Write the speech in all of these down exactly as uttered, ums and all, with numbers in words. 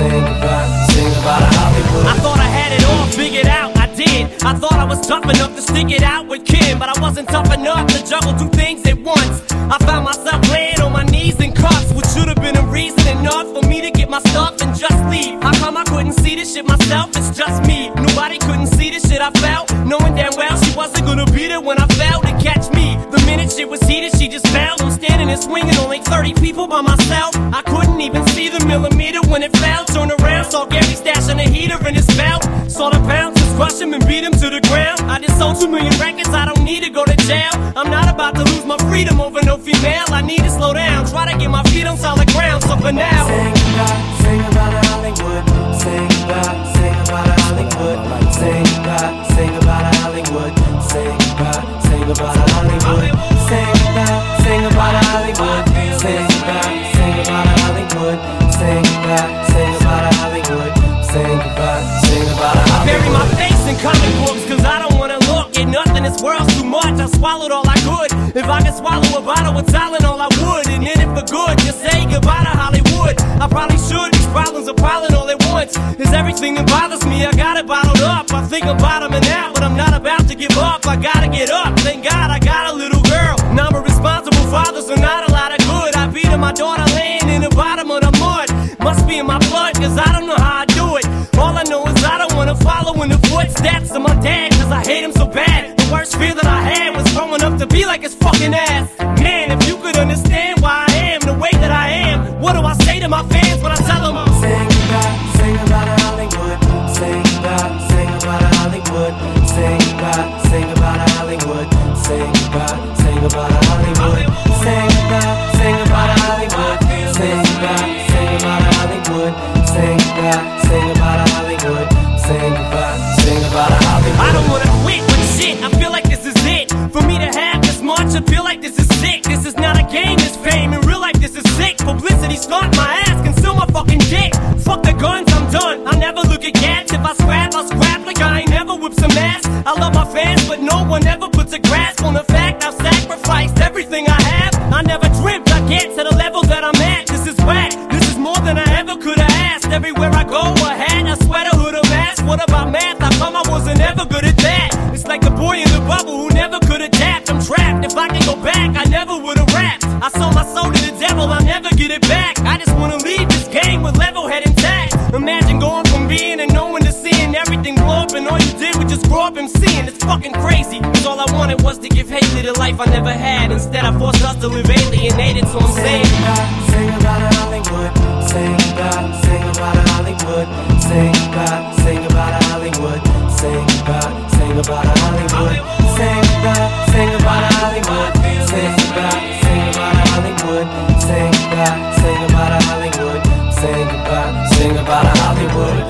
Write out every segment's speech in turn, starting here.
Sing goodbye, sing goodbye to Hollywood. I thought I had it all figured out, I did. I thought I was tough enough to stick it out with Kim, but I wasn't tough enough to juggle two things at once. I found myself laying on my knees in cuffs, which should have been a reason enough for me to get my stuff and just leave. How come I couldn't see this shit myself? It's just me. Nobody couldn't see the shit I felt, knowing damn well she wasn't gonna be there when I fell to catch me. The minute shit was heated, she just fell. I'm standing and swinging, only thirty people by myself. I couldn't even see the millimeter when it fell. Turned around, saw Gary stashing a heater in his belt. Saw the bouncers crush him and beat him to the ground. I just sold two million records, I don't need to go to jail. I'm not about to lose my freedom over no female. I need to slow down, try to get my feet on solid ground. So for now, sing goodbye, sing goodbye to Hollywood. Sing goodbye, sing goodbye to Hollywood. Sing goodbye, sing goodbye to Hollywood. Sing goodbye, sing goodbye to Hollywood. Sing goodbye, sing goodbye to Hollywood. Sing goodbye, sing goodbye to Hollywood. Sing goodbye, sing goodbye to Hollywood. Sing goodbye, sing goodbye to Hollywood. Bury my face in comic books, cause I don't wanna look at nothing. This world's too much, I swallowed all I could. If I could swallow a bottle with Tylenol, I would. And in it for good, just say goodbye to Hollywood. I probably should, these problems are piling all at once. It's everything that bothers me, I got it bottled up. I think I'm bottoming out, but I'm not about to give up. I gotta get up, thank God I got a little girl. Now I'm a responsible father, so not a lot of good. I beat her, my daughter laying in the bottom of the mud. Must be in my blood, cause I don't know how I do it. All I know is I don't wanna follow in the footsteps of my dad, cause I hate him so bad. The worst fear that I had was growing up to be like his fucking ass. Man, if you could understand why I am the way that I am, what do I say to my fans when I tell them? Sing goodbye, sing goodbye to Hollywood. Sing goodbye, sing goodbye to Hollywood. Sing goodbye, sing goodbye to Hollywood. Sing goodbye, sing goodbye to Hollywood. Sing goodbye, sing goodbye to Hollywood. Sing goodbye, sing goodbye to Hollywood. Sing goodbye, sing goodbye to Hollywood. Sing goodbye, sing goodbye to Hollywood. I don't wanna quit, but shit, I feel like this is it. For me to have this much, I feel like this is sick. This is not a game, this fame. In real life, this is sick. Publicity stunt my ass, conceal my fucking dick. Fuck the guns, I'm done. I never look at cats. If I scrap, I'll scrap like I ain't never whipped some ass. I love my fans, but no one ever puts a grasp on the fact I've sacrificed everything I have. I never dreamt I'd get to the level that I'm at. This is whack. This is more than I ever could have asked. Everywhere I go, a hat, a sweater, hood, a mask. What about math? How come I wasn't ever good at that? It's like the boy in the bubble who never could adapt. I'm trapped. If I can go back, I never would have rapped. I sold my soul to the devil, I'll never get it back. I just wanna leave this game with level head intact. Imagine going from being and knowing to seeing everything blow up, and all you did was just grow up and seeing. It's fucking crazy, cause all I wanted was to give Haley the life I never had. Instead I forced us to live alienated, so I'm saying sing goodbye to Hollywood. Sing goodbye, sing goodbye to Hollywood. Sing goodbye, sing goodbye to Hollywood. Sing goodbye, sing goodbye to Hollywood. Sing goodbye, sing goodbye to Hollywood. Sing goodbye, sing goodbye to Hollywood. Sing goodbye, sing goodbye to Hollywood. Sing goodbye, sing goodbye to Hollywood.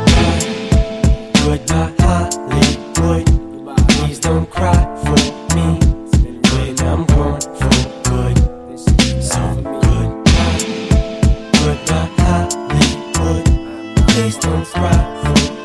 Goodbye, Hollywood. Please don't cry for me when I'm gone for good. So goodbye, goodbye, Hollywood. Please don't cry for me.